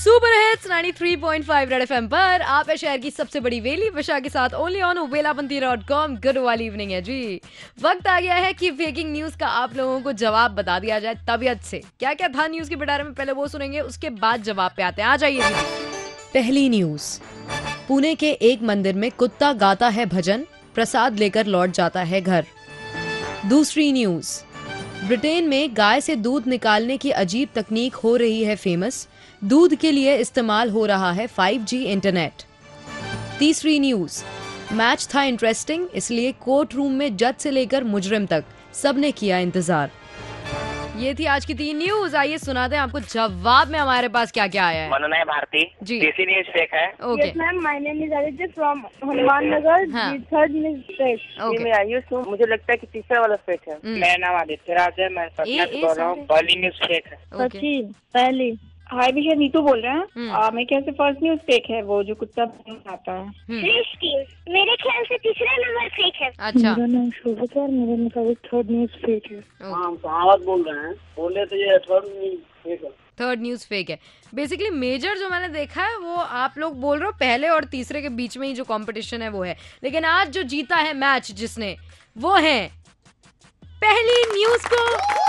Super hits 93.5 red FM पर आप है शहर की सबसे बड़ी वेली विशा के साथ ओनली ऑन वेलाबंती.com। गुड वाली इवनिंग है जी। वक्त आ गया है कि फेकिंग न्यूज का आप लोगों को जवाब बता दिया जाए तबीयत से। क्या क्या था न्यूज के पिटारे में, पहले वो सुनेंगे, उसके बाद जवाब पे आते हैं। आ जाइए जी। पहली न्यूज, पुणे के एक मंदिर में कुत्ता गाता है भजन, प्रसाद लेकर लौट जाता है घर। दूसरी न्यूज, ब्रिटेन में गाय से दूध निकालने की अजीब तकनीक हो रही है फेमस, दूध के लिए इस्तेमाल हो रहा है 5G इंटरनेट। तीसरी न्यूज, मैच था इंटरेस्टिंग, इसलिए कोर्ट रूम में जज से लेकर मुजरिम तक सबने किया इंतजार। ये थी आज की 3 न्यूज। आइए सुनाते हैं आपको जवाब में हमारे पास क्या क्या आया है। मनोनय भारती जी। देसी न्यूज फेक है। Okay Yes, ma'am. My name is Aditya from Hanuman Nagar. हाँ। Third news fake. ओके। मैं आयुष हूँ, मुझे लगता है कि तीसरा वाला फेक है। मेरा नाम आदित्य राज है, मैं पटना से बोल रहा हूँ। पहली न्यूज फेक है। ओके। सच्ची पहली। हाय भैया, नीतू बोल रहे हम्म। हैं। मैं कैसे फर्स्ट न्यूज फेक है, वो जो कुत्ता आता है। मेरे ख्याल से तीसरा नंबर फेक है। अच्छा। मेरा नाम शोभा है, मेरे मुताबिक थर्ड न्यूज फेक है। हम कहावत बोल रहे हैं, बोले तो ये थर्ड न्यूज फेक है। थर्ड न्यूज फेक है। बेसिकली मेजर जो मैंने देखा है वो आप लोग बोल रहे हो पहले और तीसरे के बीच में ही जो कंपटीशन है वो है, लेकिन आज जो जीता है मैच जिसने, वो है पहली न्यूज को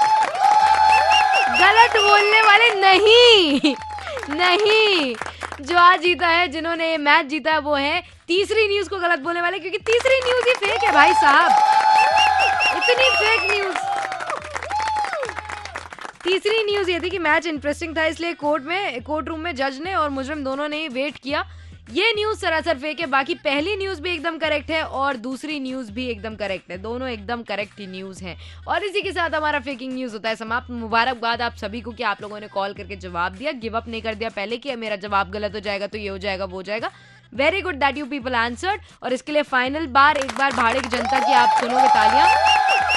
गलत बोलने वाले नहीं नहीं, जो आज जीता है, जिन्होंने ये मैच जीता है, वो है तीसरी न्यूज को गलत बोलने वाले, क्योंकि तीसरी न्यूज ही फेक है भाई साहब। इतनी फेक न्यूज। तीसरी न्यूज ये थी कि मैच इंटरेस्टिंग था, इसलिए कोर्ट रूम में जज ने और मुजरिम दोनों ने वेट किया। ये न्यूज सरासर फेक है। बाकी पहली न्यूज भी एकदम करेक्ट है और दूसरी न्यूज भी एकदम करेक्ट है। दोनों एकदम करेक्ट ही न्यूज हैं। और इसी के साथ हमारा फेकिंग न्यूज होता है समाप्त। मुबारकबाद आप सभी को कि आप लोगों ने कॉल करके जवाब दिया, गिव अप नहीं कर दिया पहले कि मेरा जवाब गलत हो जाएगा तो ये हो जाएगा वो हो जाएगा। Very good that you people answered. और इसके लिए फाइनल बार एक बार भाड़े की जनता की आप सुनोगे तालियां।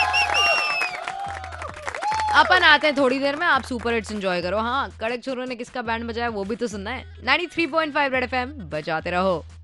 अपन आते हैं थोड़ी देर में, आप सुपर हिट्स एंजॉय करो। हाँ, कड़क छोरों ने किसका बैंड बजाया वो भी तो सुनना है। 93.5 रेड एफएम बजाते रहो।